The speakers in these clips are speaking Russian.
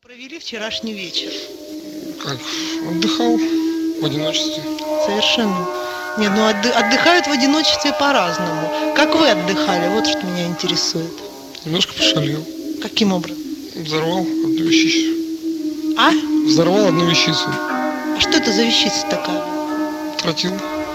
Провели вчерашний вечер? Как? Отдыхал в одиночестве. Совершенно. Нет, ну отдыхают в одиночестве по-разному. Как вы отдыхали? Вот что меня интересует. Немножко пошалил. Каким образом? Взорвал одну вещицу. А? Взорвал одну вещицу. А что это за вещица такая? Тротил.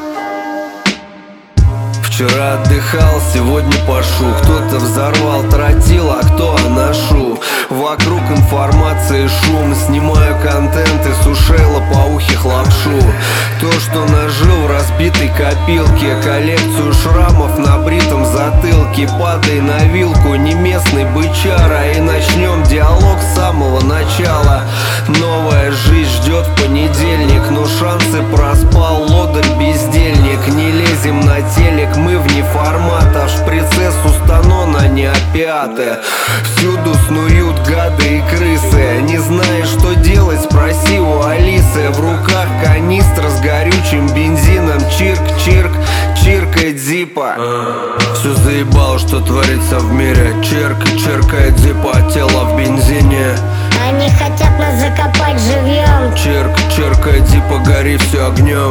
Вчера отдыхал, сегодня пошу. Кто-то взорвал тротил, а кто ношу. Вокруг информации шум. Снимаю контент и сушейло по ухе лапшу. То, что нажил в разбитой копилке. Коллекцию шрамов на бритом затылке. Падай на вилку, не местный бычара. И начнем диалог с самого начала. Новая жизнь ждет в понедельник, но шансы проспал лодырь бездельник. Не лезем на телек, мы вне формата. В шприце сустанона не опята. Всюду снуют гады и крысы. Не знаешь, что делать, спроси у Алисы. В руках канистра с горючим бензином. Чирк-чирк, чиркает зипа. Все заебало, что творится в мире. Чиркает зипа, тело в бензине. Они хотят нас закопать живьем. Чиркает зипа, гори все огнем.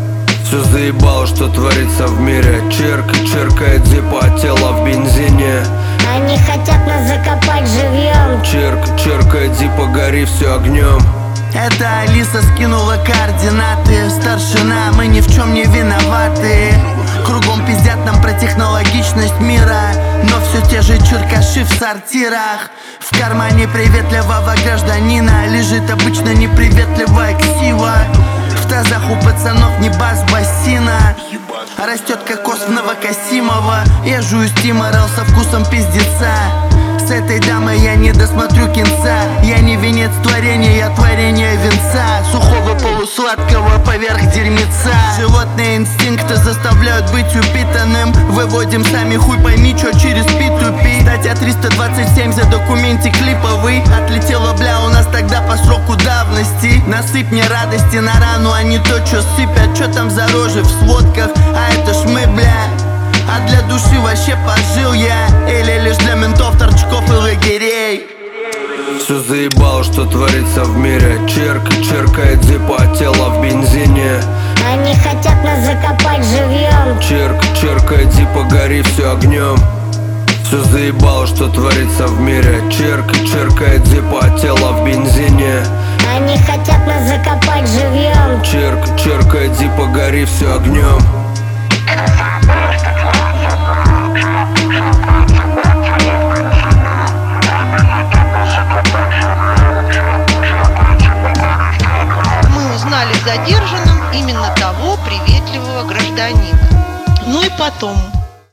Все заебало, что творится в мире. Чиркает зипа, тело в бензине. Они хотят нас закопать живьем. Чиркает зипа, гори все огнем. Это Алиса скинула координаты. Старшина, мы ни в чем не виноваты. Кругом пиздят нам про технологичность мира, но все те же черкаши в сортирах. В кармане приветливого гражданина лежит обычно неприветливая ксива. В тазах у пацанов не бас-бассина. Растет кокос в Новокосимово. Я жую стиморал со вкусом пиздеца. С этой дамой я не досмотрю кинца. Я не венец творения, я творение венца. Сухого полусладкого поверх дерьмеца. Животные инстинкты заставляют быть упитанным. Выводим сами хуй пойми, чё через P2P. Статья 327 за документик клиповый. Отлетела бля у нас тогда по сроку давности. Насыпь мне радости на рану, а не то, чё сыпят. Чё там за рожи в сводках, а это ж мы, бля. А для души вообще пожил я. Или лишь для ментов, торчков и лагерей. Все заебало, что творится в мире. Чиркает зипа, тело в бензине. Они хотят нас закопать живьем. Чиркает зипа, гори все огнем. Все заебало, что творится в мире. Чиркает зипа, тело в бензине. Они хотят нас закопать живьем. Чиркает зипа, гори все огнем. Мы узнали задержанным именно того приветливого гражданина. Ну и потом.